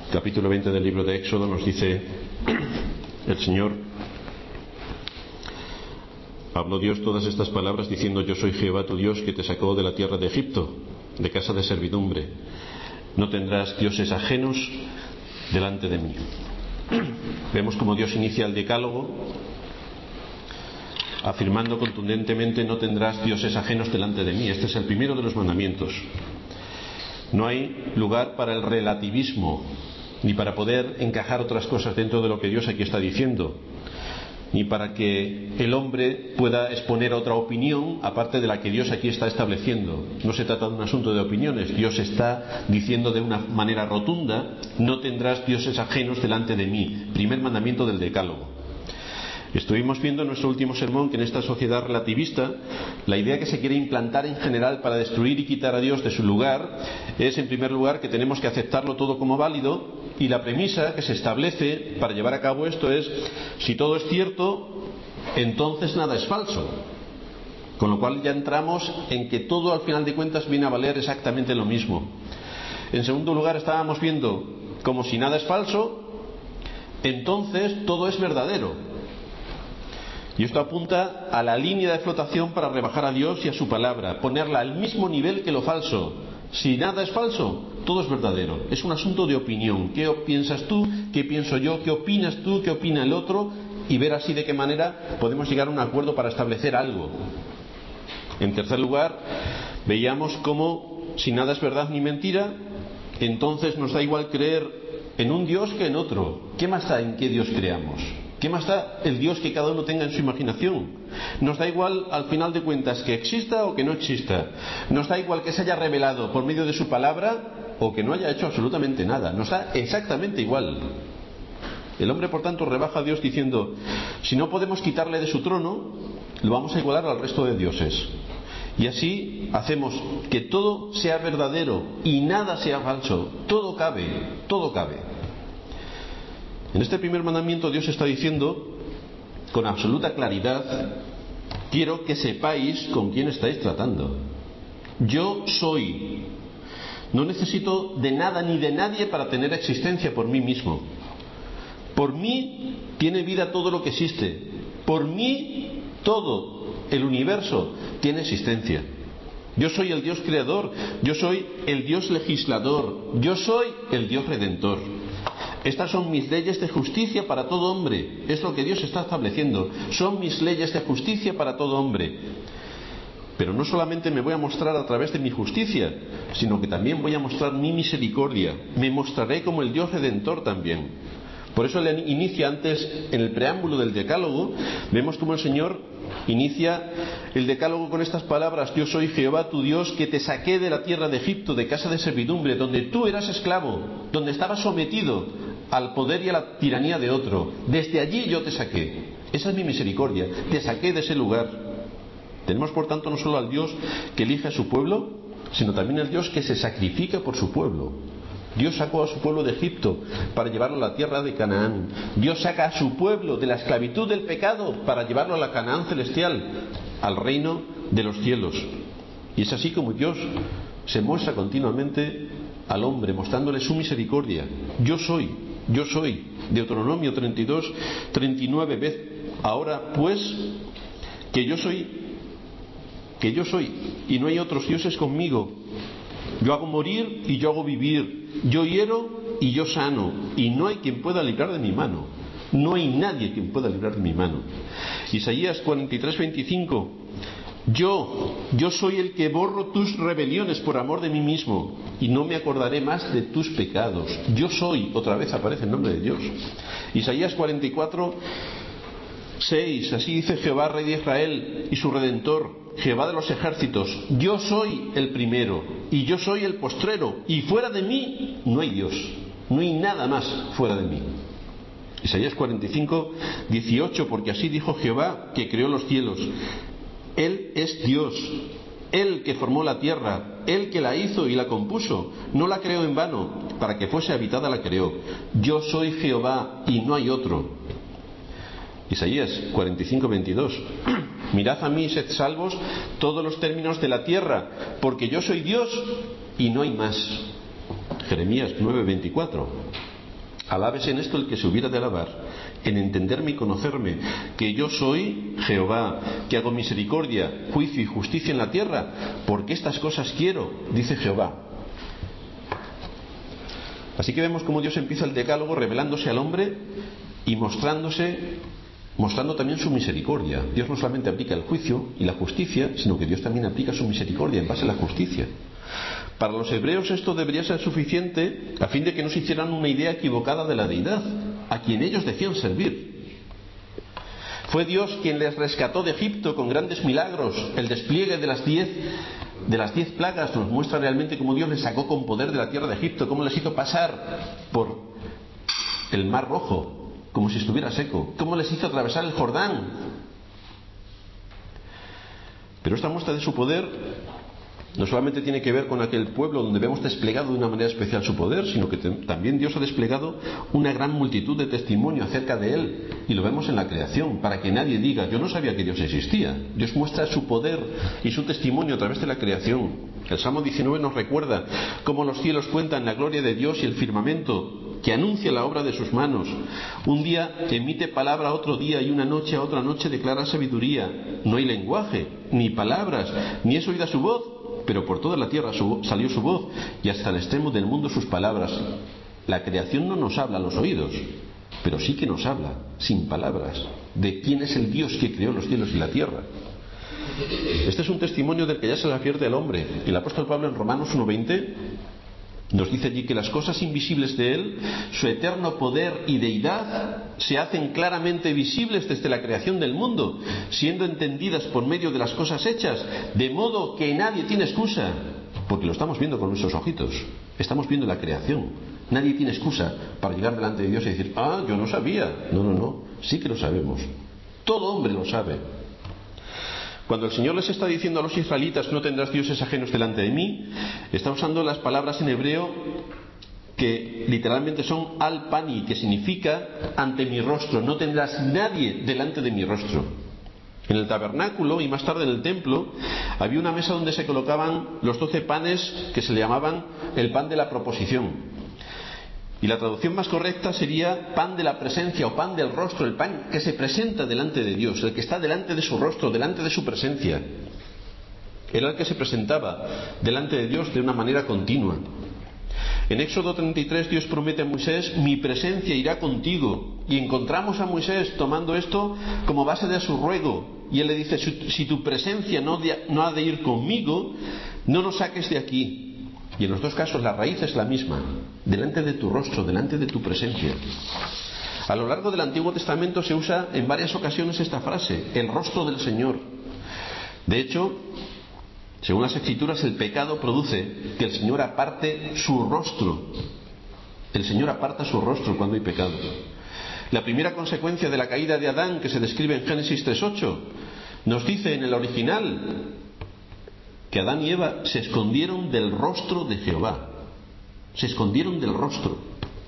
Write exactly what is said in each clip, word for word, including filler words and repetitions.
capítulo veinte del libro de Éxodo nos dice el Señor: habló Dios todas estas palabras diciendo: yo soy Jehová tu Dios que te sacó de la tierra de Egipto, de casa de servidumbre. No tendrás dioses ajenos delante de mí. Vemos como Dios inicia el decálogo afirmando contundentemente: no tendrás dioses ajenos delante de mí. Este es el primero de los mandamientos. No hay lugar para el relativismo, ni para poder encajar otras cosas dentro de lo que Dios aquí está diciendo, ni para que el hombre pueda exponer otra opinión aparte de la que Dios aquí está estableciendo. No se trata de un asunto de opiniones. Dios está diciendo de una manera rotunda: no tendrás dioses ajenos delante de mí. Primer mandamiento del decálogo. Estuvimos viendo en nuestro último sermón que en esta sociedad relativista la idea que se quiere implantar en general para destruir y quitar a Dios de su lugar es, en primer lugar, que tenemos que aceptarlo todo como válido, y la premisa que se establece para llevar a cabo esto es: si todo es cierto, entonces nada es falso. Con lo cual ya entramos en que todo al final de cuentas viene a valer exactamente lo mismo. En segundo lugar, estábamos viendo como si nada es falso, entonces todo es verdadero. Y esto apunta a la línea de flotación para rebajar a Dios y a su palabra, ponerla al mismo nivel que lo falso. Si nada es falso, todo es verdadero. Es un asunto de opinión. ¿Qué piensas tú? ¿Qué pienso yo? ¿Qué opinas tú? ¿Qué opina el otro? Y ver así de qué manera podemos llegar a un acuerdo para establecer algo. En tercer lugar, veíamos cómo, si nada es verdad ni mentira, entonces nos da igual creer en un Dios que en otro. ¿Qué más da en qué Dios creamos? ¿Qué más da el Dios que cada uno tenga en su imaginación? Nos da igual, al final de cuentas, que exista o que no exista. Nos da igual que se haya revelado por medio de su palabra o que no haya hecho absolutamente nada. Nos da exactamente igual. El hombre, por tanto, rebaja a Dios diciendo: si no podemos quitarle de su trono, lo vamos a igualar al resto de dioses. Y así hacemos que todo sea verdadero y nada sea falso. Todo cabe, todo cabe. En este primer mandamiento Dios está diciendo con absoluta claridad: quiero que sepáis con quién estáis tratando. Yo soy. No necesito de nada ni de nadie para tener existencia por mí mismo. Por mí tiene vida todo lo que existe. Por mí todo el universo tiene existencia. Yo soy el Dios creador. Yo soy el Dios legislador. Yo soy el Dios redentor. Estas son mis leyes de justicia para todo hombre. Es lo que Dios está estableciendo. Son mis leyes de justicia para todo hombre. Pero no solamente me voy a mostrar a través de mi justicia, sino que también voy a mostrar mi misericordia. Me mostraré como el Dios redentor también. Por eso le inicia antes, en el preámbulo del decálogo, vemos como el Señor inicia el decálogo con estas palabras: yo soy Jehová tu Dios que te saqué de la tierra de Egipto, de casa de servidumbre, donde tú eras esclavo, donde estabas sometido al poder y a la tiranía de otro. Desde allí yo te saqué. Esa es mi misericordia. Te saqué de ese lugar. Tenemos, por tanto, no solo al Dios que elige a su pueblo, sino también al Dios que se sacrifica por su pueblo. Dios sacó a su pueblo de Egipto para llevarlo a la tierra de Canaán. Dios saca a su pueblo de la esclavitud del pecado para llevarlo a la Canaán celestial, al reino de los cielos. Y es así como Dios se muestra continuamente al hombre, mostrándole su misericordia. Yo soy, yo soy. Deuteronomio treinta y dos, treinta y nueve. Ved ahora pues que yo soy, que yo soy, y no hay otros dioses conmigo. Yo hago morir y yo hago vivir. Yo hiero y yo sano. Y no hay quien pueda librar de mi mano. No hay nadie quien pueda librar de mi mano. Isaías cuarenta y tres, veinticinco. Yo, yo soy el que borro tus rebeliones por amor de mí mismo, y no me acordaré más de tus pecados. Yo soy, otra vez aparece el nombre de Dios. Isaías cuarenta y cuatro, seis. Así dice Jehová, Rey de Israel y su Redentor, Jehová de los ejércitos: yo soy el primero y yo soy el postrero, y fuera de mí no hay Dios. No hay nada más fuera de mí. Isaías cuarenta y cinco, dieciocho. Porque así dijo Jehová, que creó los cielos: Él es Dios, Él que formó la tierra, Él que la hizo y la compuso. No la creó en vano, para que fuese habitada la creó. Yo soy Jehová y no hay otro. Isaías cuarenta y cinco, veintidós. Mirad a mí y sed salvos todos los términos de la tierra, porque yo soy Dios y no hay más. Jeremías nueve, veinticuatro. Alábese en esto el que se hubiera de alabar, en entenderme y conocerme, que yo soy Jehová, que hago misericordia, juicio y justicia en la tierra, porque estas cosas quiero, dice Jehová. Así que vemos cómo Dios empieza el decálogo revelándose al hombre y mostrándose, mostrando también su misericordia. Dios no solamente aplica el juicio y la justicia, sino que Dios también aplica su misericordia en base a la justicia. Para los hebreos esto debería ser suficiente a fin de que no se hicieran una idea equivocada de la deidad, a quien ellos decían servir. Fue Dios quien les rescató de Egipto con grandes milagros. El despliegue de las diez de las diez plagas nos muestra realmente cómo Dios les sacó con poder de la tierra de Egipto, cómo les hizo pasar por el Mar Rojo como si estuviera seco, cómo les hizo atravesar el Jordán. Pero esta muestra de su poder no solamente tiene que ver con aquel pueblo donde vemos desplegado de una manera especial su poder, sino que también Dios ha desplegado una gran multitud de testimonio acerca de Él, y lo vemos en la creación, para que nadie diga, yo no sabía que Dios existía. Dios muestra su poder y su testimonio a través de la creación. El Salmo diecinueve nos recuerda cómo los cielos cuentan la gloria de Dios y el firmamento que anuncia la obra de sus manos. Un día emite palabra a otro día y una noche a otra noche declara sabiduría. No hay lenguaje, ni palabras, ni es oída su voz, pero por toda la tierra su, salió su voz, y hasta el extremo del mundo sus palabras. La creación no nos habla a los oídos, pero sí que nos habla, sin palabras, de quién es el Dios que creó los cielos y la tierra. Este es un testimonio del que ya se le advierte al hombre. El apóstol Pablo en Romanos uno veinte nos dice allí que las cosas invisibles de Él, su eterno poder y deidad, se hacen claramente visibles desde la creación del mundo, siendo entendidas por medio de las cosas hechas, de modo que nadie tiene excusa, porque lo estamos viendo con nuestros ojitos, estamos viendo la creación. Nadie tiene excusa para llegar delante de Dios y decir, ah, yo no sabía. No, no, no, sí que lo sabemos. Todo hombre lo sabe. Cuando el Señor les está diciendo a los israelitas, no tendrás dioses ajenos delante de mí, está usando las palabras en hebreo que literalmente son al pani, que significa ante mi rostro. No tendrás nadie delante de mi rostro. En el tabernáculo y más tarde en el templo había una mesa donde se colocaban los doce panes que se le llamaban el pan de la proposición. Y la traducción más correcta sería pan de la presencia o pan del rostro, el pan que se presenta delante de Dios, el que está delante de su rostro, delante de su presencia. Era el que se presentaba delante de Dios de una manera continua. En Éxodo treinta y tres Dios promete a Moisés, mi presencia irá contigo. Y encontramos a Moisés tomando esto como base de su ruego. Y él le dice, si tu presencia no, de, no ha de ir conmigo, no nos saques de aquí. Y en los dos casos la raíz es la misma, delante de tu rostro, delante de tu presencia. A lo largo del Antiguo Testamento se usa en varias ocasiones esta frase, el rostro del Señor. De hecho, según las Escrituras, el pecado produce que el Señor aparte su rostro. El Señor aparta su rostro cuando hay pecado. La primera consecuencia de la caída de Adán, que se describe en Génesis tres ocho, nos dice en el original que Adán y Eva se escondieron del rostro de Jehová. Se escondieron del rostro.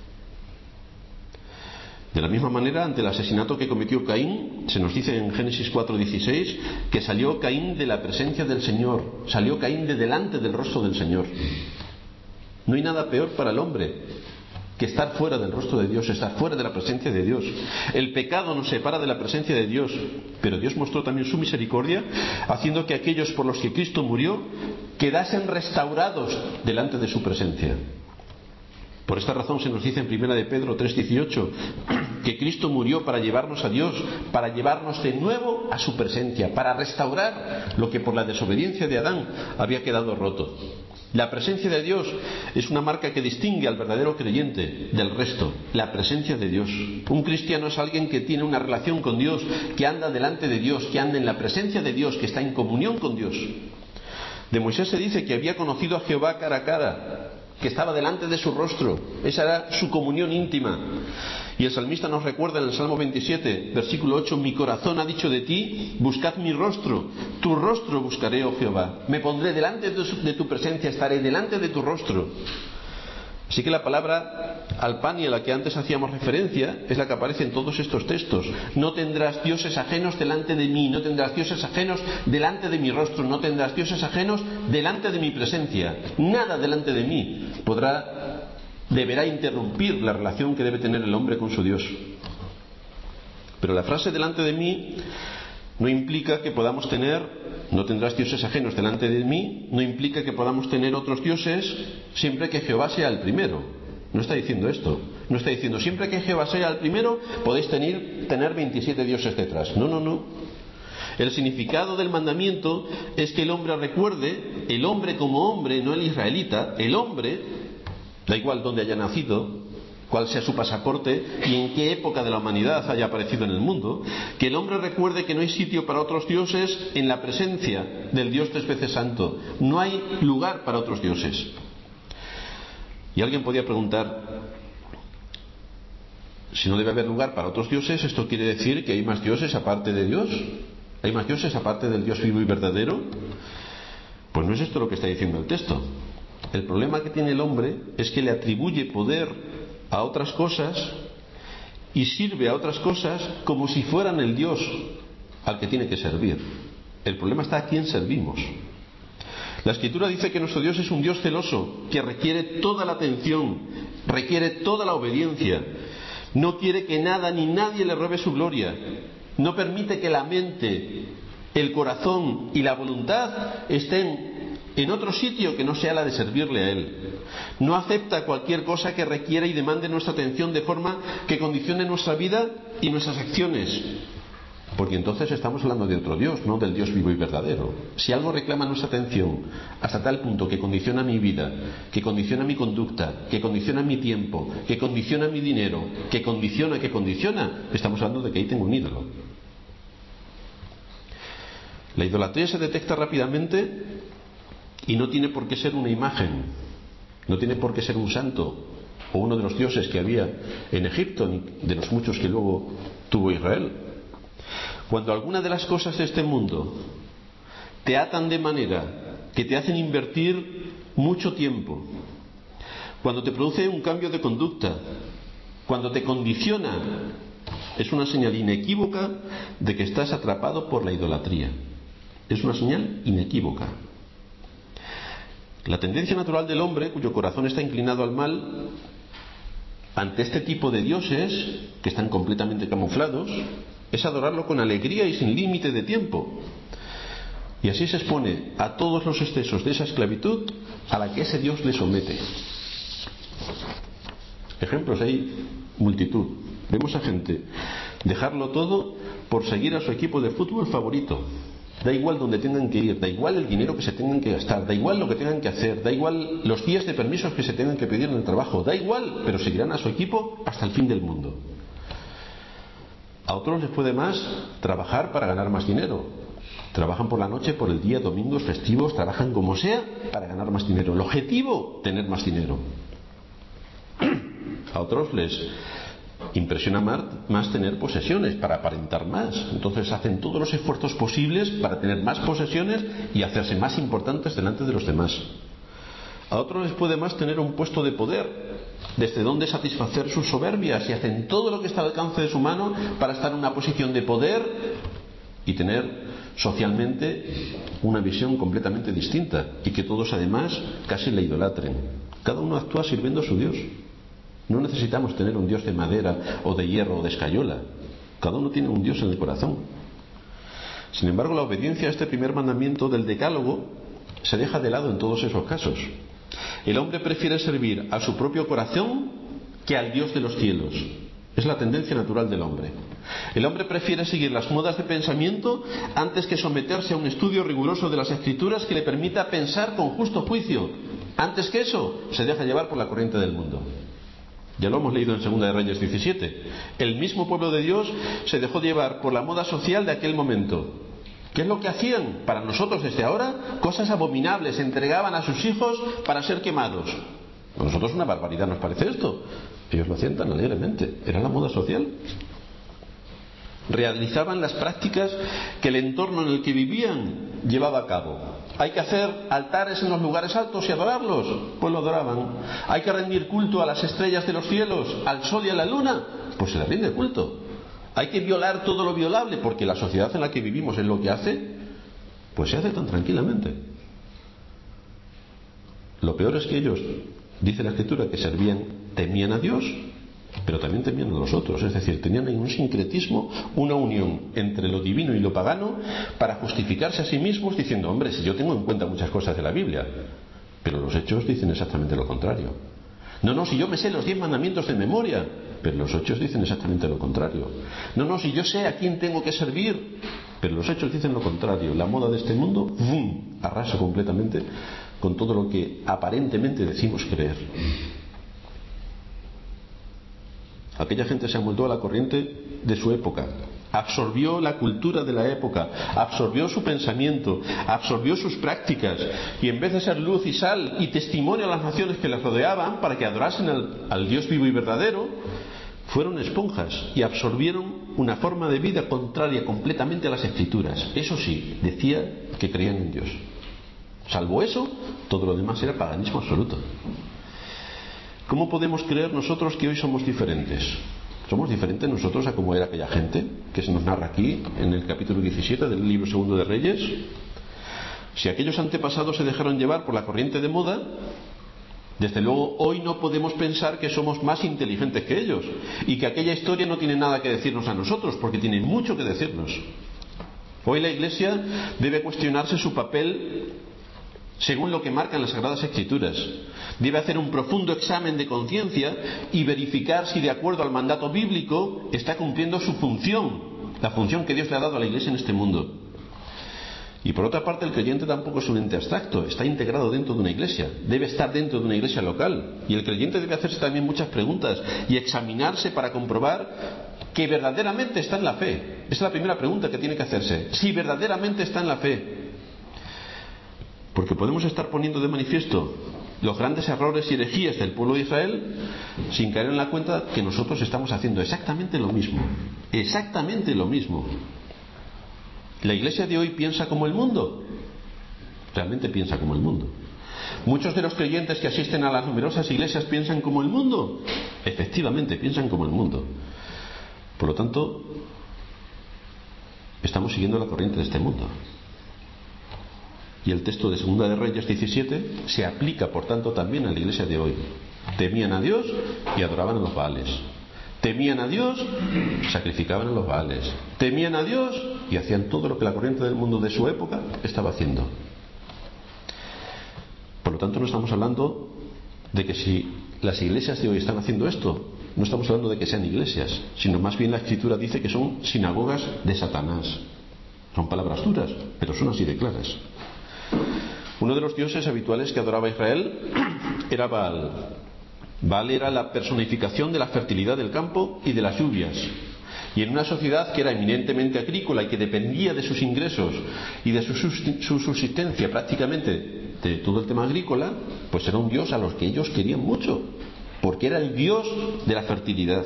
De la misma manera, ante el asesinato que cometió Caín, se nos dice en Génesis cuatro dieciséis que salió Caín de la presencia del Señor, salió Caín de delante del rostro del Señor. No hay nada peor para el hombre que estar fuera del rostro de Dios, estar fuera de la presencia de Dios. El pecado nos separa de la presencia de Dios, pero Dios mostró también su misericordia, haciendo que aquellos por los que Cristo murió quedasen restaurados delante de su presencia. Por esta razón se nos dice en primera de Pedro tres dieciocho que Cristo murió para llevarnos a Dios, para llevarnos de nuevo a su presencia, para restaurar lo que por la desobediencia de Adán había quedado roto. La presencia de Dios es una marca que distingue al verdadero creyente del resto, la presencia de Dios. Un cristiano es alguien que tiene una relación con Dios, que anda delante de Dios, que anda en la presencia de Dios, que está en comunión con Dios. De Moisés se dice que había conocido a Jehová cara a cara, que estaba delante de su rostro. Esa era su comunión íntima. Y el salmista nos recuerda en el Salmo veintisiete, versículo ocho, mi corazón ha dicho de ti, buscad mi rostro, tu rostro buscaré, oh Jehová. Me pondré delante de tu presencia, estaré delante de tu rostro. Así que la palabra alpani a la que antes hacíamos referencia es la que aparece en todos estos textos. No tendrás dioses ajenos delante de mí, no tendrás dioses ajenos delante de mi rostro, no tendrás dioses ajenos delante de mi presencia. Nada delante de mí podrá deberá interrumpir la relación que debe tener el hombre con su Dios. Pero la frase delante de mí no implica que podamos tener, no tendrás dioses ajenos delante de mí, no implica que podamos tener otros dioses siempre que Jehová sea el primero. No está diciendo esto. No está diciendo siempre que Jehová sea el primero podéis tener, tener veintisiete dioses detrás. No, no, no. El significado del mandamiento es que el hombre recuerde, el hombre como hombre, no el israelita, el hombre, da igual dónde haya nacido, cuál sea su pasaporte y en qué época de la humanidad haya aparecido en el mundo, que el hombre recuerde que no hay sitio para otros dioses en la presencia del Dios tres veces santo. No hay lugar para otros dioses. Y alguien podría preguntar, si no debe haber lugar para otros dioses, ¿esto quiere decir que hay más dioses aparte de Dios? ¿Hay más dioses aparte del Dios vivo y verdadero? Pues no es esto lo que está diciendo el texto. El problema que tiene el hombre es que le atribuye poder a otras cosas y sirve a otras cosas como si fueran el Dios al que tiene que servir. El problema está a quién servimos. La Escritura dice que nuestro Dios es un Dios celoso, que requiere toda la atención, requiere toda la obediencia. No quiere que nada ni nadie le robe su gloria. No permite que la mente, el corazón y la voluntad estén en otro sitio que no sea la de servirle a Él. No acepta cualquier cosa que requiera y demande nuestra atención de forma que condicione nuestra vida y nuestras acciones. Porque entonces estamos hablando de otro Dios, no del Dios vivo y verdadero. Si algo reclama nuestra atención hasta tal punto que condiciona mi vida, que condiciona mi conducta, que condiciona mi tiempo, que condiciona mi dinero, que condiciona, que condiciona, estamos hablando de que ahí tengo un ídolo. La idolatría se detecta rápidamente y no tiene por qué ser una imagen, no tiene por qué ser un santo o uno de los dioses que había en Egipto, ni de los muchos que luego tuvo Israel. Cuando alguna de las cosas de este mundo te atan de manera que te hacen invertir mucho tiempo, cuando te produce un cambio de conducta, cuando te condiciona, es una señal inequívoca de que estás atrapado por la idolatría. Es una señal inequívoca. La tendencia natural del hombre, cuyo corazón está inclinado al mal, ante este tipo de dioses, que están completamente camuflados, es adorarlo con alegría y sin límite de tiempo. Y así se expone a todos los excesos de esa esclavitud a la que ese Dios le somete. Ejemplos hay multitud. Vemos a gente dejarlo todo por seguir a su equipo de fútbol favorito. Da igual donde tengan que ir, da igual el dinero que se tengan que gastar, da igual lo que tengan que hacer, da igual los días de permisos que se tengan que pedir en el trabajo, da igual, pero seguirán a su equipo hasta el fin del mundo. A otros les puede más trabajar para ganar más dinero. Trabajan por la noche, por el día, domingos, festivos, trabajan como sea para ganar más dinero. El objetivo, tener más dinero. A otros les impresiona más tener posesiones para aparentar más. Entonces hacen todos los esfuerzos posibles para tener más posesiones y hacerse más importantes delante de los demás. A otros les puede más tener un puesto de poder, desde donde satisfacer sus soberbias, y hacen todo lo que está al alcance de su mano para estar en una posición de poder y tener socialmente una visión completamente distinta, y que todos además casi le idolatren. Cada uno actúa sirviendo a su Dios. No necesitamos tener un Dios de madera o de hierro o de escayola. Cada uno tiene un Dios en el corazón. Sin embargo, la obediencia a este primer mandamiento del decálogo se deja de lado en todos esos casos. El hombre prefiere servir a su propio corazón que al Dios de los cielos. Es la tendencia natural del hombre. El hombre prefiere seguir las modas de pensamiento antes que someterse a un estudio riguroso de las Escrituras que le permita pensar con justo juicio. Antes que eso, se deja llevar por la corriente del mundo. Ya lo hemos leído en Segunda de Reyes diecisiete. El mismo pueblo de Dios se dejó llevar por la moda social de aquel momento. ¿Qué es lo que hacían? Para nosotros desde ahora, cosas abominables. Entregaban a sus hijos para ser quemados. A nosotros una barbaridad nos parece esto. Ellos lo hacían tan alegremente. Era la moda social. Realizaban las prácticas que el entorno en el que vivían llevaba a cabo. Hay que hacer altares en los lugares altos y adorarlos, pues lo adoraban. Hay que rendir culto a las estrellas de los cielos, al sol y a la luna, pues se les rinde culto. Hay que violar todo lo violable, porque la sociedad en la que vivimos es lo que hace, pues se hace tan tranquilamente. Lo peor es que ellos, dice la Escritura, que servían temían a Dios, pero también temían a los otros. Es decir, tenían un sincretismo, una unión entre lo divino y lo pagano para justificarse a sí mismos diciendo, hombre, si yo tengo en cuenta muchas cosas de la Biblia, pero los hechos dicen exactamente lo contrario. No, no, si yo me sé los diez mandamientos de memoria, pero los hechos dicen exactamente lo contrario. No, no, si yo sé a quién tengo que servir, pero los hechos dicen lo contrario. La moda de este mundo, ¡bum!, arrasa completamente con todo lo que aparentemente decimos creer. Aquella gente se amoldó a la corriente de su época, absorbió la cultura de la época, absorbió su pensamiento, absorbió sus prácticas, y en vez de ser luz y sal y testimonio a las naciones que les rodeaban para que adorasen al, al Dios vivo y verdadero, fueron esponjas y absorbieron una forma de vida contraria completamente a las Escrituras. Eso sí, decía que creían en Dios. Salvo eso, todo lo demás era paganismo absoluto. ¿Cómo podemos creer nosotros que hoy somos diferentes? ¿Somos diferentes nosotros a cómo era aquella gente que se nos narra aquí en el capítulo diecisiete del libro segundo de Reyes? Si aquellos antepasados se dejaron llevar por la corriente de moda, desde luego hoy no podemos pensar que somos más inteligentes que ellos y que aquella historia no tiene nada que decirnos a nosotros, porque tiene mucho que decirnos. Hoy la Iglesia debe cuestionarse su papel según lo que marcan las Sagradas Escrituras. Debe hacer un profundo examen de conciencia y verificar si, de acuerdo al mandato bíblico, está cumpliendo su función, la función que Dios le ha dado a la Iglesia en este mundo. Y por otra parte, el creyente tampoco es un ente abstracto, está integrado dentro de una iglesia, debe estar dentro de una iglesia local, y el creyente debe hacerse también muchas preguntas y examinarse para comprobar que verdaderamente está en la fe. Esa es la primera pregunta que tiene que hacerse, si verdaderamente está en la fe. Porque podemos estar poniendo de manifiesto los grandes errores y herejías del pueblo de Israel sin caer en la cuenta que nosotros estamos haciendo exactamente lo mismo. Exactamente lo mismo. ¿La iglesia de hoy piensa como el mundo? Realmente piensa como el mundo. ¿Muchos de los creyentes que asisten a las numerosas iglesias piensan como el mundo? Efectivamente, piensan como el mundo. Por lo tanto, estamos siguiendo la corriente de este mundo. Y el texto de Segunda de Reyes diecisiete se aplica, por tanto, también a la iglesia de hoy. Temían a Dios y adoraban a los Baales. Temían a Dios, sacrificaban a los Baales. Temían a Dios y hacían todo lo que la corriente del mundo de su época estaba haciendo. Por lo tanto, no estamos hablando de que si las iglesias de hoy están haciendo esto, no estamos hablando de que sean iglesias, sino más bien la Escritura dice que son sinagogas de Satanás. Son palabras duras, pero son así de claras. Uno de los dioses habituales que adoraba Israel era Baal. Baal era la personificación de la fertilidad del campo y de las lluvias. Y en una sociedad que era eminentemente agrícola y que dependía de sus ingresos y de su subsistencia prácticamente de todo el tema agrícola, pues era un dios a los que ellos querían mucho, porque era el dios de la fertilidad.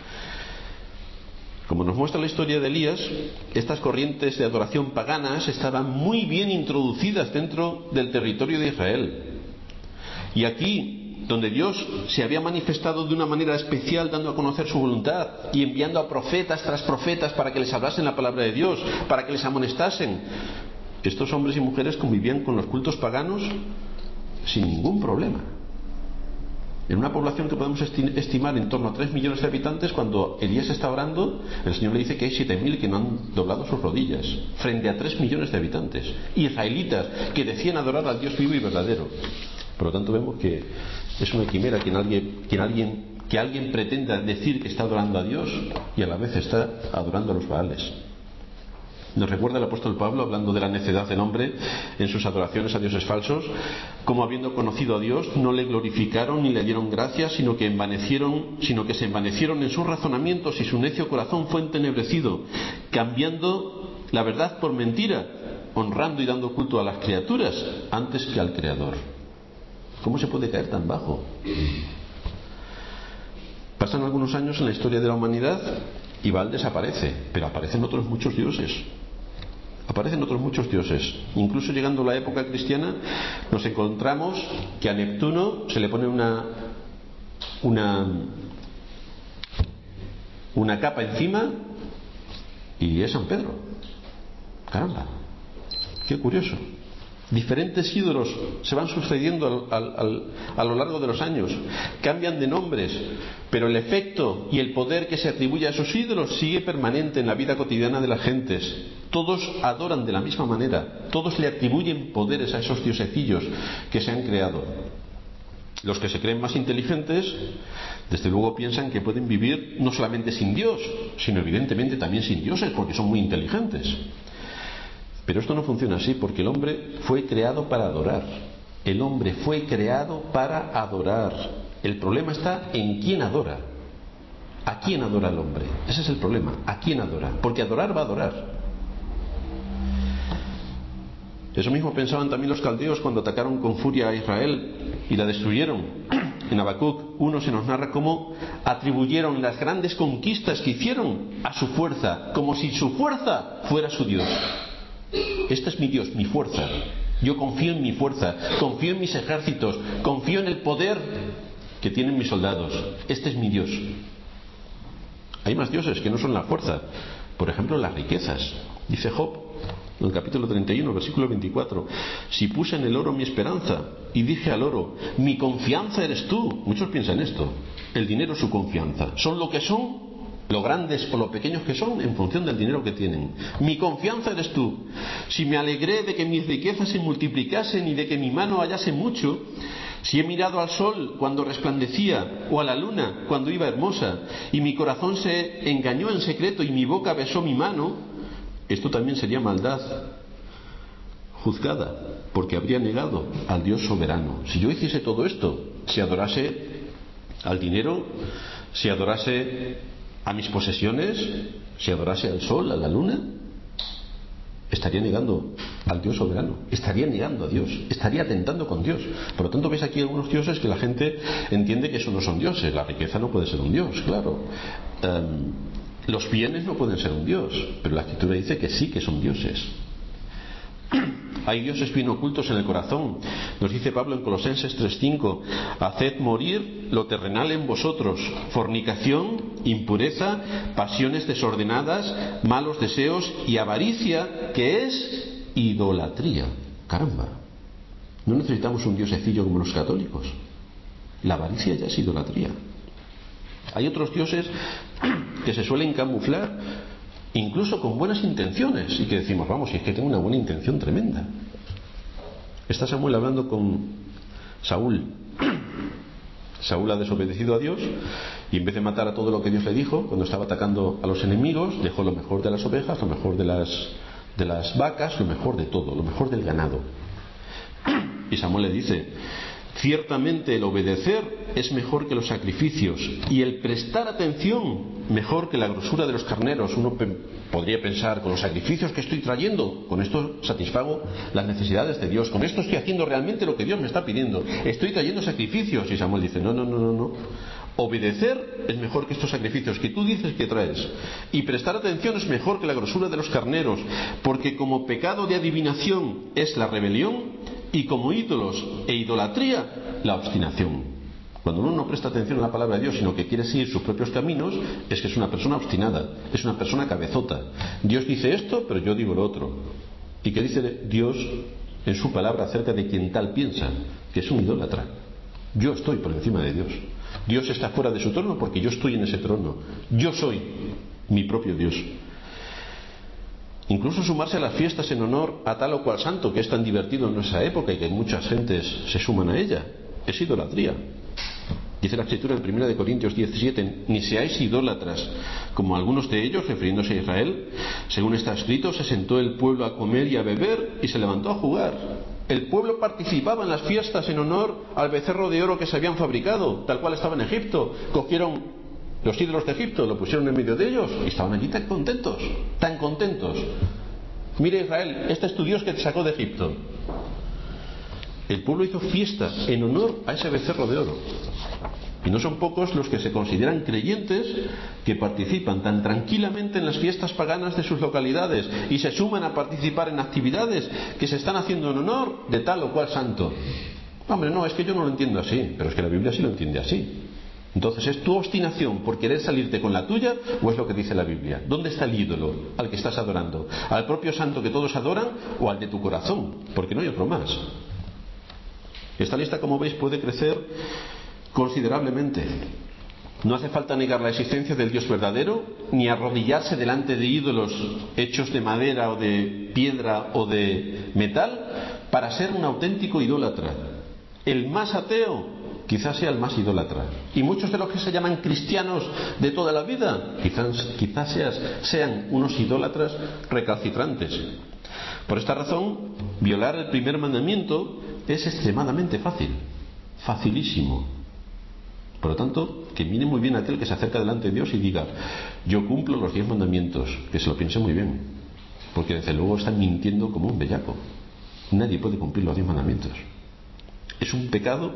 Como nos muestra la historia de Elías, estas corrientes de adoración paganas estaban muy bien introducidas dentro del territorio de Israel. Y aquí, donde Dios se había manifestado de una manera especial dando a conocer su voluntad y enviando a profetas tras profetas para que les hablasen la palabra de Dios, para que les amonestasen, estos hombres y mujeres convivían con los cultos paganos sin ningún problema. En una población que podemos estimar en torno a tres millones de habitantes, cuando Elías está orando, el Señor le dice que hay siete mil que no han doblado sus rodillas, frente a tres millones de habitantes, israelitas, que decían adorar al Dios vivo y verdadero. Por lo tanto, vemos que es una quimera que alguien, que alguien, que alguien pretenda decir que está adorando a Dios y a la vez está adorando a los Baales. Nos recuerda el apóstol Pablo, hablando de la necedad del hombre en sus adoraciones a dioses falsos, como habiendo conocido a Dios no le glorificaron ni le dieron gracias, sino que envanecieron, sino que se envanecieron en sus razonamientos y su necio corazón fue entenebrecido, cambiando la verdad por mentira, honrando y dando culto a las criaturas antes que al Creador. ¿Cómo se puede caer tan bajo? Pasan algunos años en la historia de la humanidad y Baal desaparece, pero aparecen otros muchos dioses. Aparecen otros muchos dioses. Incluso llegando a la época cristiana, nos encontramos que a Neptuno se le pone una una una capa encima y es San Pedro. Caramba, qué curioso. Diferentes ídolos se van sucediendo al, al, al, a lo largo de los años, cambian de nombres, pero el efecto y el poder que se atribuye a esos ídolos sigue permanente en la vida cotidiana de las gentes. Todos adoran de la misma manera, todos le atribuyen poderes a esos diosecillos que se han creado. Los que se creen más inteligentes, desde luego piensan que pueden vivir no solamente sin Dios, sino evidentemente también sin dioses, porque son muy inteligentes. Pero esto no funciona así, porque el hombre fue creado para adorar. El hombre fue creado para adorar. El problema está en quién adora. ¿A quién adora el hombre? Ese es el problema. ¿A quién adora? Porque adorar va a adorar. Eso mismo pensaban también los caldeos cuando atacaron con furia a Israel y la destruyeron. En Habacuc uno se nos narra cómo atribuyeron las grandes conquistas que hicieron a su fuerza, como si su fuerza fuera su Dios. Este es mi Dios, mi fuerza. Yo confío en mi fuerza, confío en mis ejércitos, confío en el poder que tienen mis soldados. Este es mi Dios. Hay más dioses que no son la fuerza. Por ejemplo, las riquezas. Dice Job, en el capítulo treinta y uno, versículo veinticuatro: si puse en el oro mi esperanza y dije al oro, mi confianza eres tú. Muchos piensan esto. El dinero es su confianza. Son lo que son, lo grandes o lo pequeños que son, en función del dinero que tienen. Mi confianza eres tú. Si me alegré de que mis riquezas se multiplicasen y de que mi mano hallase mucho, si he mirado al sol cuando resplandecía, o a la luna cuando iba hermosa, y mi corazón se engañó en secreto y mi boca besó mi mano, esto también sería maldad juzgada, porque habría negado al Dios soberano. Si yo hiciese todo esto, si adorase al dinero, si adorase a mis posesiones, si adorase al sol, a la luna, estaría negando al Dios soberano, estaría negando a Dios, estaría atentando con Dios. Por lo tanto, ves aquí algunos dioses que la gente entiende que eso no son dioses. La riqueza no puede ser un dios, claro. Um, los bienes no pueden ser un dios, pero la Escritura dice que sí que son dioses. Hay dioses bien ocultos en el corazón. Nos dice Pablo en Colosenses tres cinco: haced morir lo terrenal en vosotros, fornicación, impureza, pasiones desordenadas, malos deseos y avaricia, que es idolatría. Caramba, no necesitamos un diosecillo como los católicos. La avaricia ya es idolatría. Hay otros dioses que se suelen camuflar incluso con buenas intenciones, y que decimos, vamos, si es que tengo una buena intención tremenda. Está Samuel hablando con Saúl. Saúl ha desobedecido a Dios y en vez de matar a todo lo que Dios le dijo, cuando estaba atacando a los enemigos, dejó lo mejor de las ovejas, lo mejor de las, de las vacas, lo mejor de todo, lo mejor del ganado. Y Samuel le dice: ciertamente el obedecer es mejor que los sacrificios y el prestar atención mejor que la grosura de los carneros. Uno pe- podría pensar, con los sacrificios que estoy trayendo, con esto satisfago las necesidades de Dios, con esto estoy haciendo realmente lo que Dios me está pidiendo, estoy trayendo sacrificios. Y Samuel dice: no, no, no, no, no. Obedecer es mejor que estos sacrificios que tú dices que traes, y prestar atención es mejor que la grosura de los carneros, porque como pecado de adivinación es la rebelión, y como ídolos e idolatría la obstinación. Cuando uno no presta atención a la palabra de Dios, sino que quiere seguir sus propios caminos, es que es una persona obstinada, es una persona cabezota. Dios dice esto, pero yo digo lo otro. ¿Y qué dice Dios en su palabra acerca de quien tal piensa? Que es un idólatra. Yo estoy por encima de Dios. Dios está fuera de su trono porque yo estoy en ese trono. Yo soy mi propio Dios. Incluso sumarse a las fiestas en honor a tal o cual santo, que es tan divertido en nuestra época y que muchas gentes se suman a ella, es idolatría. Dice la Escritura en primera de Corintios diecisiete: ni seáis idólatras, como algunos de ellos, refiriéndose a Israel. Según está escrito, se sentó el pueblo a comer y a beber y se levantó a jugar. El pueblo participaba en las fiestas en honor al becerro de oro que se habían fabricado, tal cual estaba en Egipto. Cogieron los ídolos de Egipto, lo pusieron en medio de ellos y estaban allí tan contentos, tan contentos. Mira, Israel, este es tu Dios que te sacó de Egipto. El pueblo hizo fiestas en honor a ese becerro de oro. Y no son pocos los que se consideran creyentes que participan tan tranquilamente en las fiestas paganas de sus localidades y se suman a participar en actividades que se están haciendo en honor de tal o cual santo. Hombre, no, es que yo no lo entiendo así, pero es que la Biblia sí lo entiende así. Entonces, ¿es tu obstinación por querer salirte con la tuya o es lo que dice la Biblia? ¿Dónde está el ídolo al que estás adorando? ¿Al propio santo que todos adoran o al de tu corazón? Porque no hay otro más. Esta lista, como veis, puede crecer considerablemente. No hace falta negar la existencia del Dios verdadero, ni arrodillarse delante de ídolos hechos de madera o de piedra o de metal para ser un auténtico idólatra. El más ateo quizás sea el más idólatra. Y muchos de los que se llaman cristianos de toda la vida quizás, quizás seas, sean unos idólatras recalcitrantes. Por esta razón, violar el primer mandamiento es extremadamente fácil, facilísimo. Por lo tanto, que mire muy bien aquel que se acerca delante de Dios y diga: yo cumplo los diez mandamientos, que se lo piense muy bien, porque desde luego están mintiendo como un bellaco. Nadie puede cumplir los diez mandamientos. Es un pecado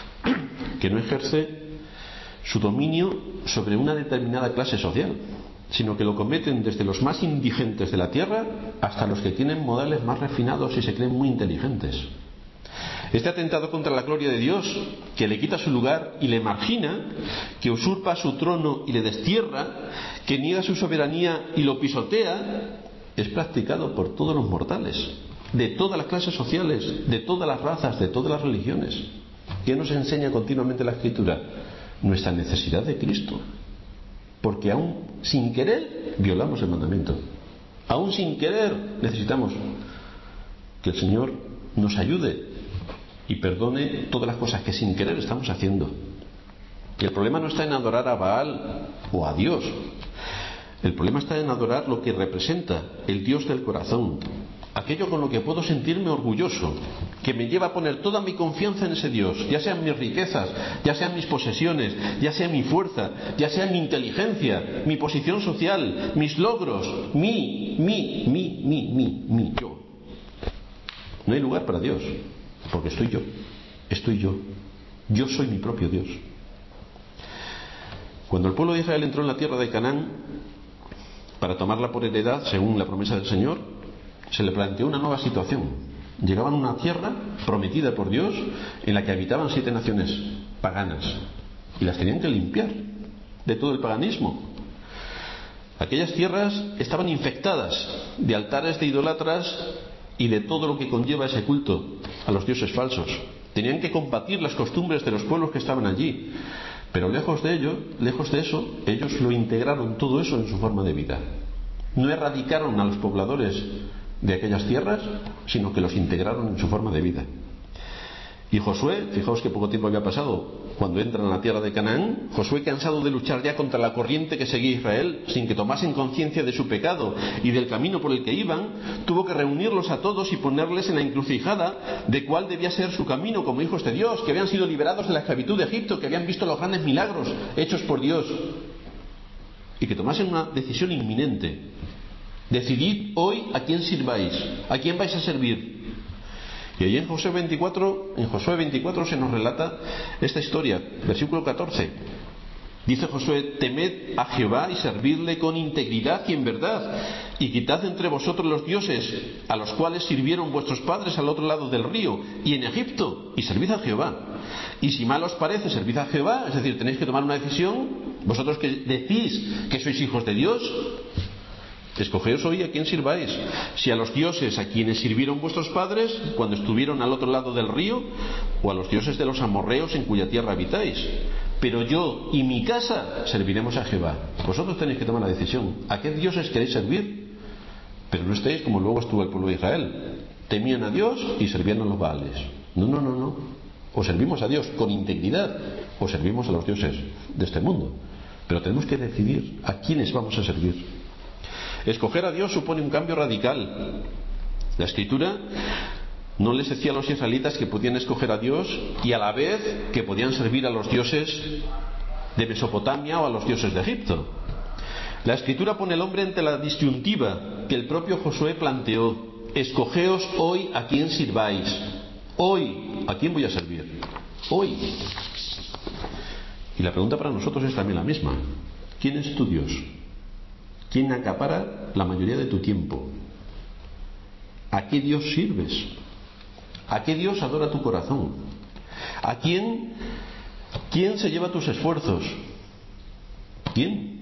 que no ejerce su dominio sobre una determinada clase social, sino que lo cometen desde los más indigentes de la tierra hasta los que tienen modales más refinados y se creen muy inteligentes. Este atentado contra la gloria de Dios, que le quita su lugar y le margina, que usurpa su trono y le destierra, que niega su soberanía y lo pisotea, es practicado por todos los mortales, de todas las clases sociales, de todas las razas, de todas las religiones. ¿Qué nos enseña continuamente la Escritura? Nuestra necesidad de Cristo. Porque aún sin querer violamos el mandamiento. Aún sin querer necesitamos que el Señor nos ayude y perdone todas las cosas que sin querer estamos haciendo. Y el problema no está en adorar a Baal o a Dios. El problema está en adorar lo que representa el Dios del corazón, aquello con lo que puedo sentirme orgulloso, que me lleva a poner toda mi confianza en ese Dios, ya sean mis riquezas, ya sean mis posesiones, ya sea mi fuerza, ya sea mi inteligencia, mi posición social, mis logros, mi, mi, mi, mi, mi, mi, yo. No hay lugar para Dios, porque estoy yo, estoy yo, yo soy mi propio Dios. Cuando el pueblo de Israel entró en la tierra de Canaán para tomarla por heredad, según la promesa del Señor, se le planteó una nueva situación. Llegaban a una tierra prometida por Dios en la que habitaban siete naciones paganas y las tenían que limpiar de todo el paganismo. Aquellas tierras estaban infectadas de altares de idólatras y de todo lo que conlleva ese culto a los dioses falsos. Tenían que combatir las costumbres de los pueblos que estaban allí, pero lejos de ello, lejos de eso, ellos lo integraron todo eso en su forma de vida. No erradicaron a los pobladores de aquellas tierras, sino que los integraron en su forma de vida. Y Josué, fijaos que poco tiempo había pasado cuando entran a la tierra de Canaán, Josué, cansado de luchar ya contra la corriente que seguía Israel, sin que tomasen conciencia de su pecado y del camino por el que iban, tuvo que reunirlos a todos y ponerles en la encrucijada de cuál debía ser su camino como hijos de Dios, que habían sido liberados de la esclavitud de Egipto, que habían visto los grandes milagros hechos por Dios, y que tomasen una decisión inminente. Decidid hoy a quién sirváis, a quién vais a servir. Y ahí en Josué veinticuatro, en Josué veinticuatro se nos relata esta historia, versículo catorce. Dice Josué: temed a Jehová y servidle con integridad y en verdad, y quitad entre vosotros los dioses a los cuales sirvieron vuestros padres al otro lado del río y en Egipto, y servid a Jehová. Y si mal os parece, servid a Jehová, es decir, tenéis que tomar una decisión, vosotros que decís que sois hijos de Dios. Escogeos hoy a quién sirváis, si a los dioses a quienes sirvieron vuestros padres cuando estuvieron al otro lado del río, o a los dioses de los amorreos en cuya tierra habitáis. Pero yo y mi casa serviremos a Jehová. Vosotros tenéis que tomar la decisión. ¿A qué dioses queréis servir? Pero no estéis como luego estuvo el pueblo de Israel. Temían a Dios y servían a los Baales. No, no, no, no. O servimos a Dios con integridad, o servimos a los dioses de este mundo. Pero tenemos que decidir a quiénes vamos a servir. Escoger a Dios supone un cambio radical. La Escritura no les decía a los israelitas que podían escoger a Dios y a la vez que podían servir a los dioses de Mesopotamia o a los dioses de Egipto. La Escritura pone al hombre ante la disyuntiva que el propio Josué planteó: escogeos hoy a quién sirváis. Hoy, ¿a quién voy a servir? Hoy. Y la pregunta para nosotros es también la misma: ¿quién es tu Dios? ¿Quién acapara la mayoría de tu tiempo? ¿A qué Dios sirves? ¿A qué Dios adora tu corazón? ¿A quién ¿Quién se lleva tus esfuerzos? ¿Quién?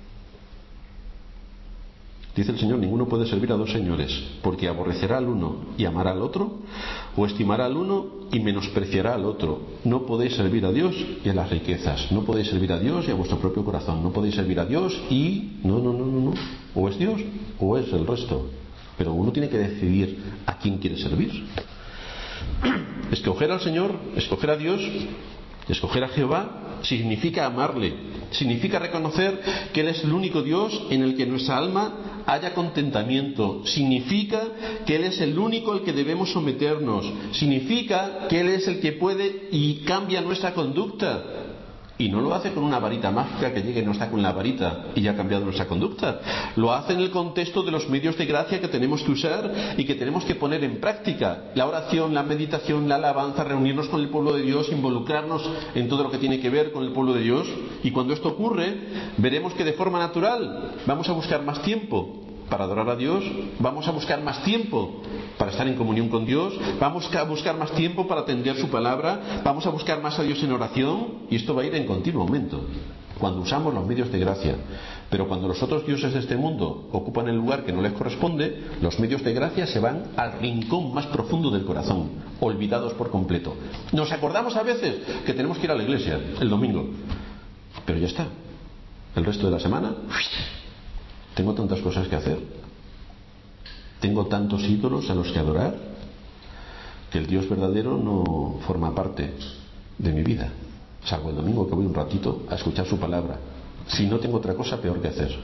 Dice el Señor, ninguno puede servir a dos señores, porque aborrecerá al uno y amará al otro, o estimará al uno y menospreciará al otro. No podéis servir a Dios y a las riquezas, no podéis servir a Dios y a vuestro propio corazón, no podéis servir a Dios y... No, no, no, no, no. O es Dios o es el resto. Pero uno tiene que decidir a quién quiere servir. Escoger al Señor, escoger a Dios, escoger a Jehová, significa amarle, significa reconocer que Él es el único Dios en el que nuestra alma haya contentamiento, significa que Él es el único al que debemos someternos, significa que Él es el que puede y cambia nuestra conducta. Y no lo hace con una varita mágica que llegue y nos está con la varita y ya ha cambiado nuestra conducta. Lo hace en el contexto de los medios de gracia que tenemos que usar y que tenemos que poner en práctica. La oración, la meditación, la alabanza, reunirnos con el pueblo de Dios, involucrarnos en todo lo que tiene que ver con el pueblo de Dios. Y cuando esto ocurre, veremos que de forma natural vamos a buscar más tiempo para adorar a Dios, vamos a buscar más tiempo para estar en comunión con Dios, vamos a buscar más tiempo para atender su palabra, vamos a buscar más a Dios en oración, y esto va a ir en continuo aumento cuando usamos los medios de gracia. Pero cuando los otros dioses de este mundo ocupan el lugar que no les corresponde, los medios de gracia se van al rincón más profundo del corazón, olvidados por completo. Nos acordamos a veces que tenemos que ir a la iglesia el domingo, pero ya está. El resto de la semana tengo tantas cosas que hacer, tengo tantos ídolos a los que adorar, que el Dios verdadero no forma parte de mi vida, salvo el domingo que voy un ratito a escuchar su palabra. Si no tengo otra cosa peor que hacer.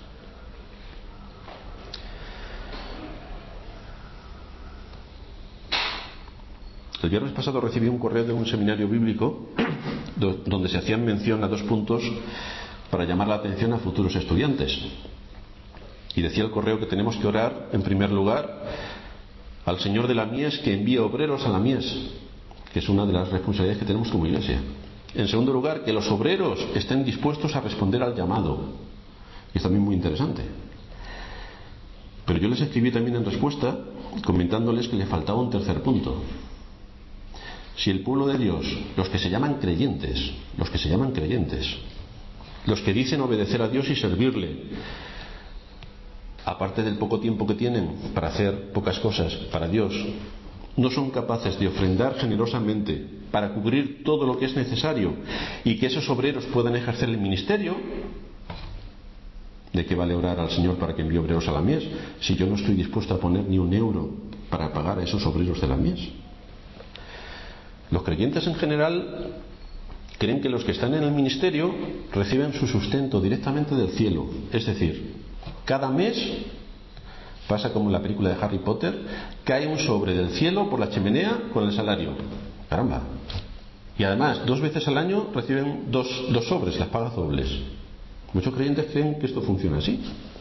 El viernes pasado recibí un correo de un seminario bíblico donde se hacían mención a dos puntos para llamar la atención a futuros estudiantes. Y decía el correo que tenemos que orar, en primer lugar, al Señor de la mies que envíe obreros a la mies, que es una de las responsabilidades que tenemos como iglesia. En segundo lugar, que los obreros estén dispuestos a responder al llamado. Y es también muy interesante. Pero yo les escribí también en respuesta, comentándoles que le faltaba un tercer punto. Si el pueblo de Dios, los que se llaman creyentes, los que se llaman creyentes, los que dicen obedecer a Dios y servirle, aparte del poco tiempo que tienen para hacer pocas cosas para Dios, no son capaces de ofrendar generosamente para cubrir todo lo que es necesario y que esos obreros puedan ejercer el ministerio, ¿de qué vale orar al Señor para que envíe obreros a la mies si yo no estoy dispuesto a poner ni un euro para pagar a esos obreros de la mies? Los creyentes en general creen que los que están en el ministerio reciben su sustento directamente del cielo, es decir, cada mes pasa como en la película de Harry Potter, cae un sobre del cielo por la chimenea con el salario. Caramba. Y además, dos veces al año reciben dos, dos sobres, las pagas dobles. Muchos creyentes creen que esto funciona así.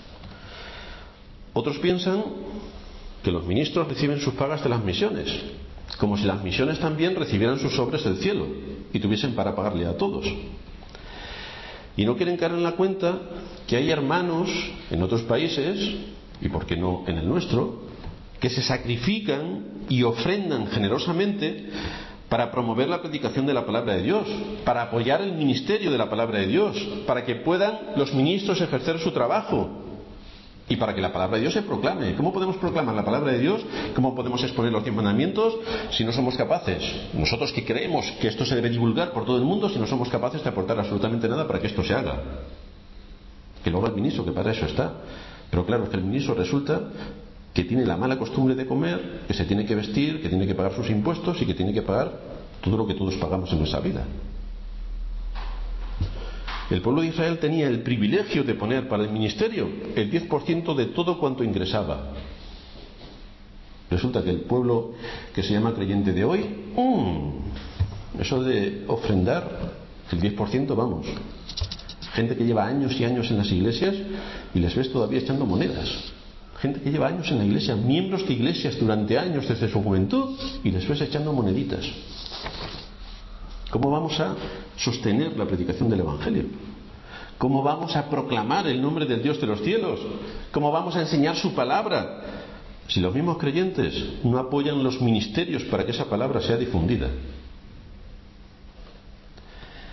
Otros piensan que los ministros reciben sus pagas de las misiones, como si las misiones también recibieran sus sobres del cielo y tuviesen para pagarle a todos. Y no quieren caer en la cuenta que hay hermanos en otros países, y por qué no en el nuestro, que se sacrifican y ofrendan generosamente para promover la predicación de la palabra de Dios, para apoyar el ministerio de la palabra de Dios, para que puedan los ministros ejercer su trabajo y para que la palabra de Dios se proclame. ¿Cómo podemos proclamar la palabra de Dios? ¿Cómo podemos exponer los diez mandamientos si no somos capaces, nosotros que creemos que esto se debe divulgar por todo el mundo, si no somos capaces de aportar absolutamente nada para que esto se haga? Que lo haga el ministro, que para eso está. Pero claro, es que el ministro resulta que tiene la mala costumbre de comer, que se tiene que vestir, que tiene que pagar sus impuestos y que tiene que pagar todo lo que todos pagamos en nuestra vida. El pueblo de Israel tenía el privilegio de poner para el ministerio el diez por ciento de todo cuanto ingresaba. Resulta que el pueblo que se llama creyente de hoy, mmm, eso de ofrendar el diez por ciento, vamos, gente que lleva años y años en las iglesias y les ves todavía echando monedas. Gente que lleva años en la iglesia, miembros de iglesias durante años desde su juventud, y les ves echando moneditas. ¿Cómo vamos a sostener la predicación del Evangelio? ¿Cómo vamos a proclamar el nombre del Dios de los cielos? ¿Cómo vamos a enseñar su palabra si los mismos creyentes no apoyan los ministerios para que esa palabra sea difundida?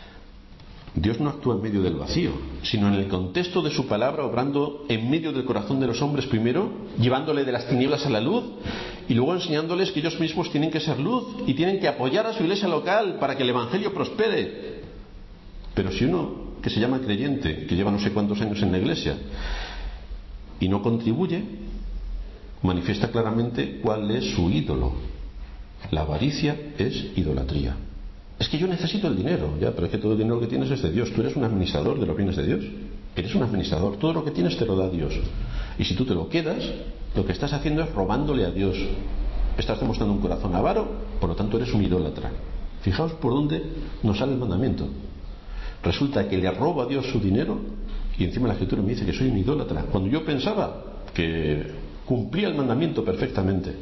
Dios no actúa en medio del vacío, sino en el contexto de su palabra, obrando en medio del corazón de los hombres primero, llevándole de las tinieblas a la luz y luego enseñándoles que ellos mismos tienen que ser luz y tienen que apoyar a su iglesia local para que el evangelio prospere. Pero si uno que se llama creyente, que lleva no sé cuántos años en la iglesia y no contribuye, manifiesta claramente cuál es su ídolo. La avaricia es idolatría. Es que yo necesito el dinero, ya, pero es que todo el dinero que tienes es de Dios. Tú eres un administrador de los bienes de Dios. Eres un administrador. Todo lo que tienes te lo da Dios. Y si tú te lo quedas, lo que estás haciendo es robándole a Dios. Estás demostrando un corazón avaro, por lo tanto eres un idólatra. Fijaos por dónde nos sale el mandamiento. Resulta que le robo a Dios su dinero y encima la Escritura me dice que soy un idólatra, cuando yo pensaba que cumplía el mandamiento perfectamente.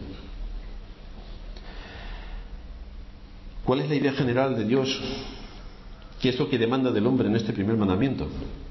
¿Cuál es la idea general de Dios? ¿Qué es lo que demanda del hombre en este primer mandamiento?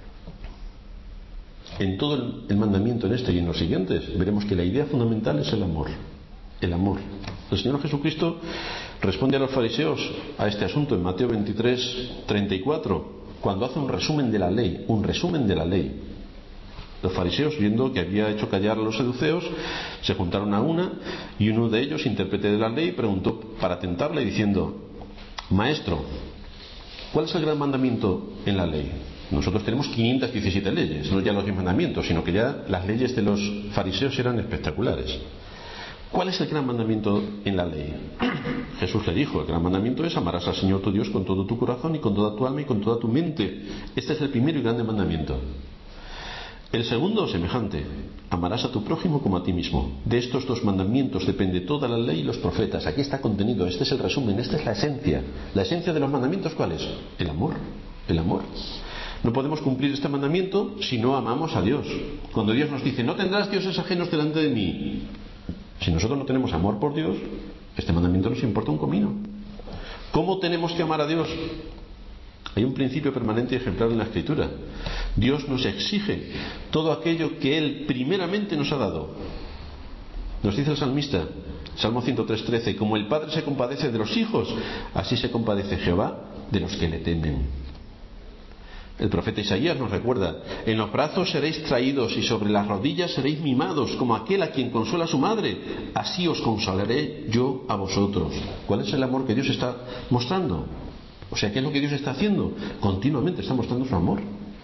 En todo el mandamiento, en este y en los siguientes, veremos que la idea fundamental es el amor. El amor. El Señor Jesucristo responde a los fariseos a este asunto en Mateo veintitrés, treinta y cuatro, cuando hace un resumen de la ley, un resumen de la ley. Los fariseos, viendo que había hecho callar a los saduceos, se juntaron a una y uno de ellos, intérprete de la ley, preguntó para tentarle diciendo: Maestro, ¿cuál es el gran mandamiento en la ley? Nosotros tenemos quinientas diecisiete leyes, no ya los diez mandamientos, sino que ya las leyes de los fariseos eran espectaculares. ¿Cuál es el gran mandamiento en la ley? Jesús le dijo: el gran mandamiento es amarás al Señor tu Dios con todo tu corazón y con toda tu alma y con toda tu mente. Este es el primero y grande mandamiento. El segundo, semejante: amarás a tu prójimo como a ti mismo. De estos dos mandamientos depende toda la ley y los profetas. Aquí está contenido, este es el resumen, esta es la esencia. ¿La esencia de los mandamientos cuál es? El amor, el amor. No podemos cumplir este mandamiento si no amamos a Dios. Cuando Dios nos dice: no tendrás dioses ajenos delante de mí. Si nosotros no tenemos amor por Dios, este mandamiento nos importa un comino. ¿Cómo tenemos que amar a Dios? Hay un principio permanente y ejemplar en la Escritura. Dios nos exige todo aquello que Él primeramente nos ha dado. Nos dice el salmista, Salmo ciento tres, trece: como el Padre se compadece de los hijos, así se compadece Jehová de los que le temen. El profeta Isaías nos recuerda: en los brazos seréis traídos y sobre las rodillas seréis mimados, como aquel a quien consuela su madre. Así os consolaré yo a vosotros. ¿Cuál es el amor que Dios está mostrando? O sea, ¿qué es lo que Dios está haciendo? Continuamente está mostrando su amor.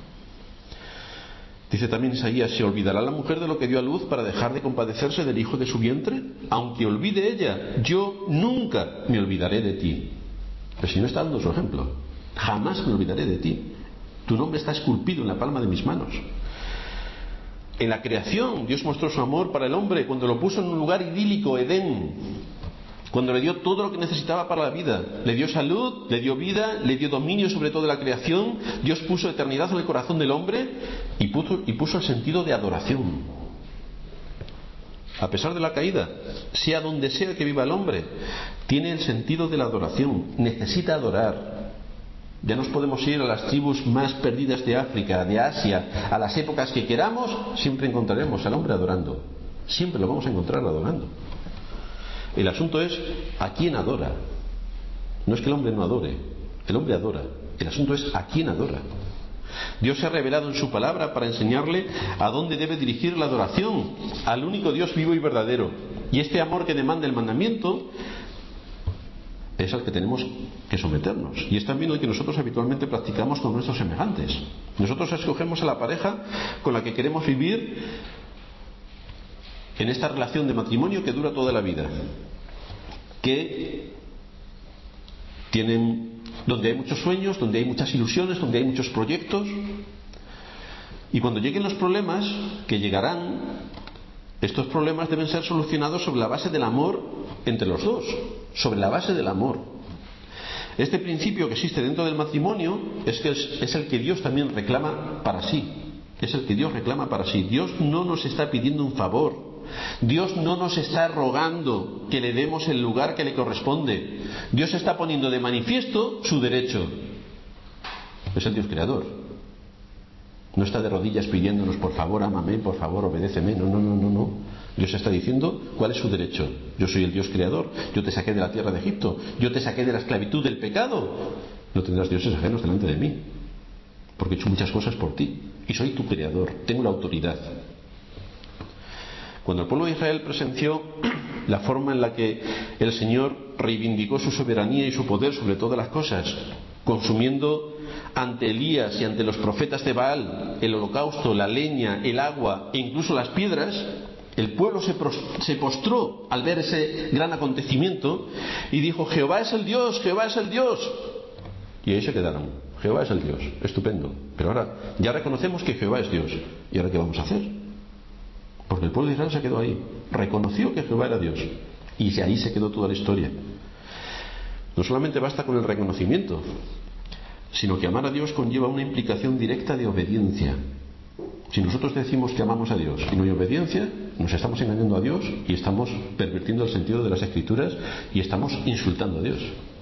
Dice también Isaías: ¿se olvidará la mujer de lo que dio a luz para dejar de compadecerse del hijo de su vientre? Aunque olvide ella, yo nunca me olvidaré de ti. El Señor está dando su ejemplo. Jamás me olvidaré de ti. Tu nombre está esculpido en la palma de mis manos. En la creación, Dios mostró su amor para el hombre cuando lo puso en un lugar idílico, Edén. Cuando le dio todo lo que necesitaba para la vida. Le dio salud, le dio vida, le dio dominio sobre toda la creación. Dios puso eternidad en el corazón del hombre y puso, y puso el sentido de adoración. A pesar de la caída, sea donde sea que viva el hombre, tiene el sentido de la adoración. Necesita adorar. Ya nos podemos ir a las tribus más perdidas de África, de Asia, a las épocas que queramos, siempre encontraremos al hombre adorando. Siempre lo vamos a encontrar adorando. El asunto es a quién adora. No es que el hombre no adore, el hombre adora. El asunto es a quién adora. Dios se ha revelado en su palabra para enseñarle a dónde debe dirigir la adoración, al único Dios vivo y verdadero. Y este amor que demanda el mandamiento es al que tenemos que someternos. Y es también el que nosotros habitualmente practicamos con nuestros semejantes. Nosotros escogemos a la pareja con la que queremos vivir en esta relación de matrimonio que dura toda la vida, que tienen, donde hay muchos sueños, donde hay muchas ilusiones, donde hay muchos proyectos, y cuando lleguen los problemas, que llegarán, estos problemas deben ser solucionados sobre la base del amor entre los dos, sobre la base del amor. Este principio que existe dentro del matrimonio es que es, es el que Dios también reclama para sí, es el que Dios reclama para sí. Dios no nos está pidiendo un favor. Dios no nos está rogando que le demos el lugar que le corresponde. Dios está poniendo de manifiesto su derecho. Es el Dios creador. No está de rodillas pidiéndonos: por favor, ámame, por favor, obedéceme. No, no, no, no, no. Dios está diciendo cuál es su derecho. Yo soy el Dios creador. Yo te saqué de la tierra de Egipto. Yo te saqué de la esclavitud del pecado. No tendrás dioses ajenos delante de mí. porque he hecho muchas cosas por ti y soy tu creador, tengo la autoridad. Cuando el pueblo de Israel presenció la forma en la que el Señor reivindicó su soberanía y su poder sobre todas las cosas, consumiendo ante Elías y ante los profetas de Baal el holocausto, la leña, el agua e incluso las piedras, el pueblo se, se postró al ver ese gran acontecimiento y dijo: Jehová es el Dios, Jehová es el Dios. Y ahí se quedaron. Jehová es el Dios, estupendo. Pero ahora ya reconocemos que Jehová es Dios. ¿Y ahora qué vamos a hacer? Porque el pueblo de Israel se quedó ahí, reconoció que Jehová era Dios, y ahí se quedó toda la historia. No solamente basta con el reconocimiento, sino que amar a Dios conlleva una implicación directa de obediencia. Si nosotros decimos que amamos a Dios y no hay obediencia, nos estamos engañando a Dios y estamos pervirtiendo el sentido de las Escrituras y estamos insultando a Dios.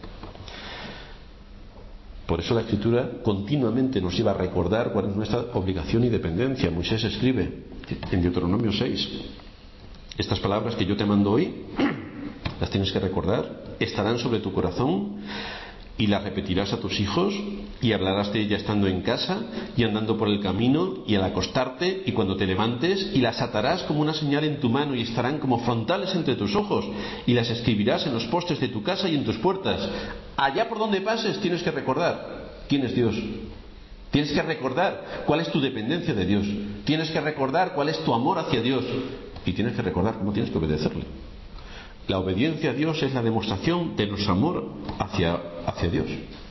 Por eso la Escritura continuamente nos lleva a recordar cuál es nuestra obligación y dependencia. Moisés escribe en Deuteronomio seis: estas palabras que yo te mando hoy las tienes que recordar, estarán sobre tu corazón y las repetirás a tus hijos y hablarás de ellas estando en casa y andando por el camino y al acostarte y cuando te levantes, y las atarás como una señal en tu mano y estarán como frontales entre tus ojos, y las escribirás en los postes de tu casa y en tus puertas. Allá por donde pases tienes que recordar quién es Dios. Tienes que recordar cuál es tu dependencia de Dios. Tienes que recordar cuál es tu amor hacia Dios. Y tienes que recordar cómo tienes que obedecerle. La obediencia a Dios es la demostración de nuestro amor hacia, hacia Dios.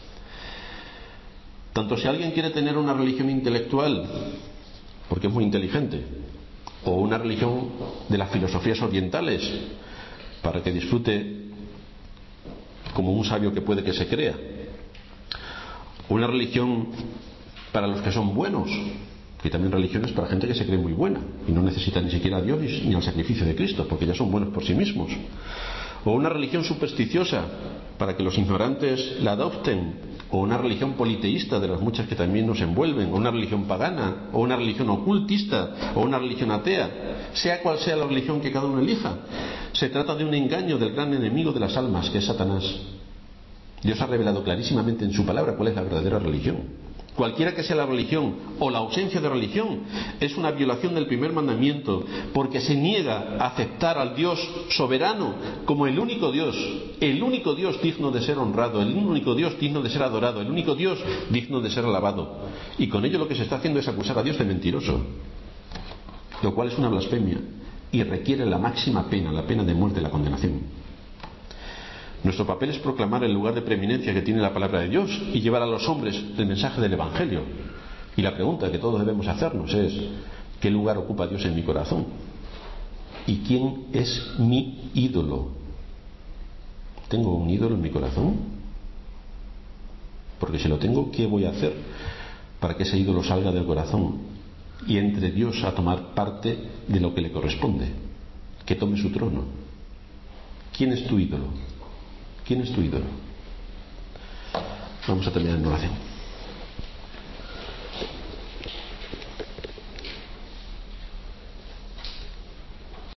Tanto si alguien quiere tener una religión intelectual, porque es muy inteligente, o una religión de las filosofías orientales, para que disfrute como un sabio que puede que se crea, o una religión para los que son buenos, que también religiones para gente que se cree muy buena y no necesita ni siquiera a Dios ni al sacrificio de Cristo, porque ya son buenos por sí mismos, o una religión supersticiosa para que los ignorantes la adopten, o una religión politeísta de las muchas que también nos envuelven, o una religión pagana, o una religión ocultista, o una religión atea. Sea cual sea la religión que cada uno elija, se trata de un engaño del gran enemigo de las almas, que es Satanás. Dios ha revelado clarísimamente en su palabra cuál es la verdadera religión. Cualquiera que sea la religión o la ausencia de religión es una violación del primer mandamiento, porque se niega a aceptar al Dios soberano como el único Dios, el único Dios digno de ser honrado, el único Dios digno de ser adorado, el único Dios digno de ser alabado. Y con ello lo que se está haciendo es acusar a Dios de mentiroso, lo cual es una blasfemia y requiere la máxima pena, la pena de muerte, la condenación. Nuestro papel es proclamar el lugar de preeminencia que tiene la palabra de Dios y llevar a los hombres el mensaje del Evangelio. Y la pregunta que todos debemos hacernos es: ¿qué lugar ocupa Dios en mi corazón? ¿Y quién es mi ídolo? ¿Tengo un ídolo en mi corazón? Porque si lo tengo, ¿qué voy a hacer para que ese ídolo salga del corazón y entre Dios a tomar parte de lo que le corresponde? Que tome su trono. ¿Quién es tu ídolo? ¿Quién es tu ídolo? Vamos a terminar en oración.